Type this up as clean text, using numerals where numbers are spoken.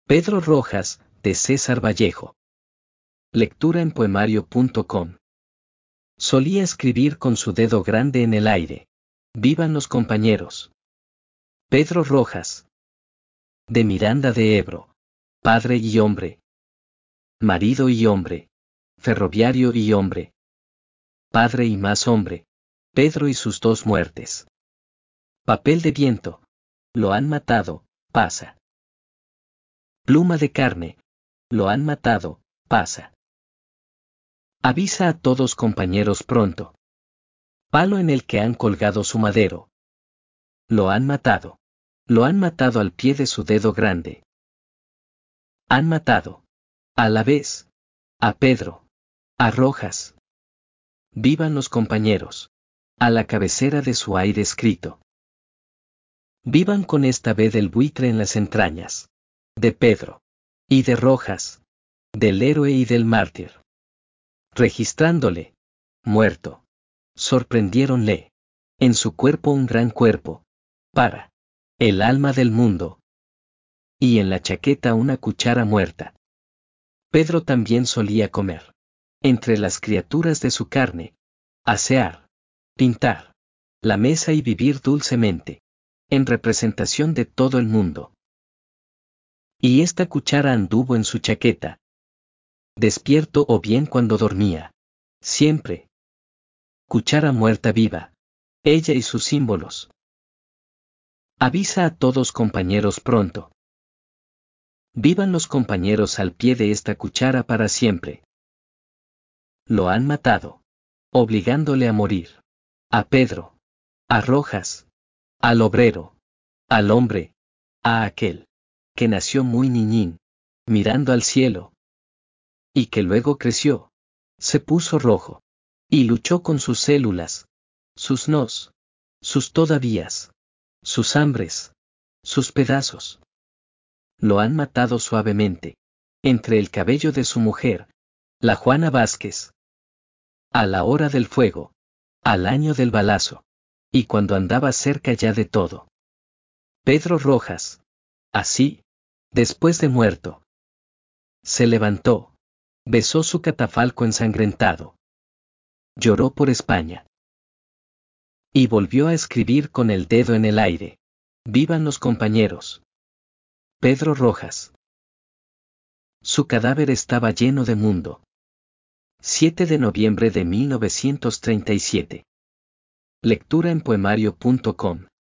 Pedro Rojas, de César Vallejo. Lectura en poemario.com. Solía escribir con su dedo grande en el aire. ¡Vivan los compañeros! Pedro Rojas. De Miranda de Ebro. Padre y hombre. Marido y hombre. Ferroviario y hombre. Padre y más hombre. Pedro y sus dos muertes. Papel de viento. Lo han matado, pasa. Pluma de carne. Lo han matado, pasa. Avisa a todos compañeros pronto. Palo en el que han colgado su madero. Lo han matado. Lo han matado al pie de su dedo grande. Han matado. A la vez. A Pedro. A Rojas. Vivan los compañeros. A la cabecera de su aire escrito. Vivan con esta B del buitre en las entrañas. De Pedro. Y de Rojas. Del héroe y del mártir. Registrándole. Muerto. Sorprendiéronle. En su cuerpo un gran cuerpo. Para. El alma del mundo. Y en la chaqueta una cuchara muerta. Pedro también solía comer. Entre las criaturas de su carne. Asear. Pintar. La mesa y vivir dulcemente. En representación de todo el mundo. Y esta cuchara anduvo en su chaqueta. Despierto o bien cuando dormía. Siempre. Cuchara muerta viva. Ella y sus símbolos. Avisa a todos compañeros pronto. Vivan los compañeros al pie de esta cuchara para siempre. Lo han matado. Obligándole a morir. A Pedro. A Rojas. Al obrero. Al hombre. A aquel. Que nació muy niñín. Mirando al cielo. Y que luego creció. Se puso rojo. Y luchó con sus células. Sus nos. Sus todavías. Sus hambres. Sus pedazos. Lo han matado suavemente. Entre el cabello de su mujer. La Juana Vázquez. A la hora del fuego. Al año del balazo. Y cuando andaba cerca ya de todo. Pedro Rojas. Así. Después de muerto. Se levantó. Besó su catafalco ensangrentado. Lloró por España. Y volvió a escribir con el dedo en el aire. Vivan los compañeros. Pedro Rojas. Su cadáver estaba lleno de mundo. 7 de noviembre de 1937. Lectura en poemario.com.